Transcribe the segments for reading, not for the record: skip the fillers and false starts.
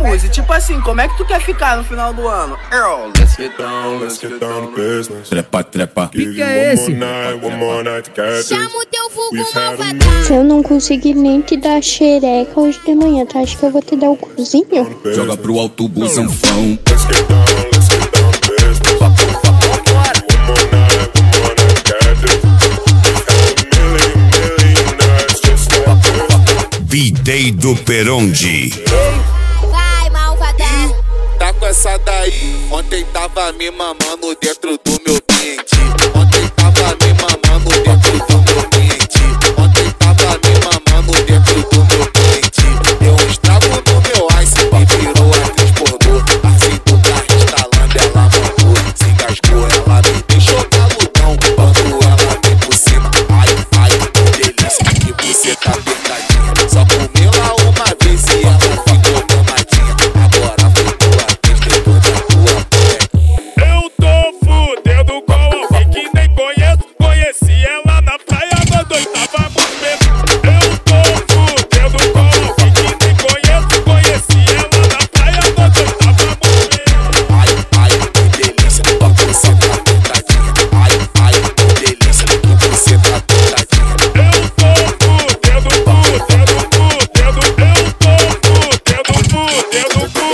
Uzi, tipo assim, como é que tu quer ficar no final do ano? Earl, let's get down to business. Trepa, trepa. Que é esse? Chama o teu vulgo malvadão. Se eu não conseguir nem te dar xereca hoje de manhã, tu acha que eu vou te dar o cozinho? Joga pro alto, busanfão. Bidei do Peronde. Vai, malvadão. Tá com essa daí. Ontem tava me mamando dentro do meu pente. Ontem tava me mamando dentro do meu pente. Ontem tava me mamando dentro do meu pente. Deu um estrago no meu ice e virou atriz pornô. Assim do carro instalando, ela mamou. Se engasgou, ela me deixou galudão. Quando ela vem por cima, ai, ai, que delícia. Que você tá apertadinha. Só comeu lá uma vez e ela ficou mamadinha. Agora foi tua vez, depois da tua pé. Eu tô fudendo com alguém que nem conheço. Conheci ela na praia quando eu tava muito bêbado. Eu tô fudendo com alguém que nem conheço. Conheci ela na praia quando eu tava muito bêbado. Ai, ai, que delícia, que você tá apertadinha. Ai, ai, que delícia, que você tá apertadinha. Eu tô fudendo, fudendo, fudendo. Eu tô fudendo, fudendo, fudendo.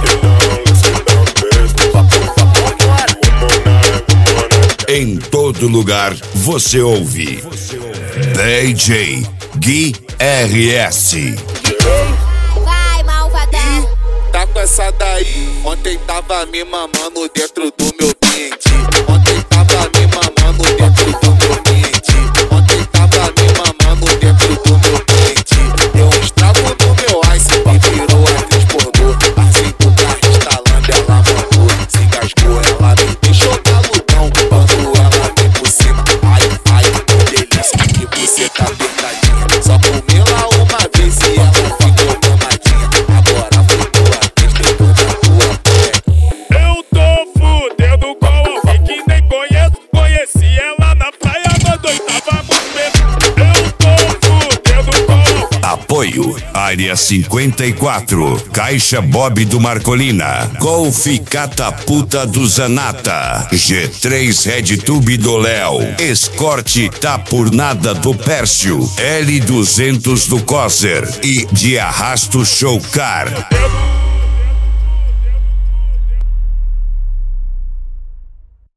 Em todo lugar você ouve DJ Gui RS. Vai, malvadão. Tá com essa daí. Ontem tava me mamando dentro do meu pente. Ontem tava me mamando dentro do meu pente. Ontem tava me mamando dentro do meu pente. Deu um estrago no meu ice e virou atriz pornô. Assim do carro instalando, ela mamou. Se engasgou, ela me deixou galudão. Quando ela vem por cima, ai, ai, que delícia. Que você tá apertadinha. Só comeu lá uma vez e ela ficou mamadinha. Agora foi tua vez, depois da tua pé. Eu tô fudendo com alguém que nem conheço. Conheci ela na praia quando eu tava muito bêbado. Eu tô fudendo com alguém. Apoio Área 54, Caixa Bob do Marcolina, Golf Catapulta do Zanata, G3 RedTube do Léo, Escorte Tapurnada do Pércio, L200 do Coser e de Arrasto Showcar.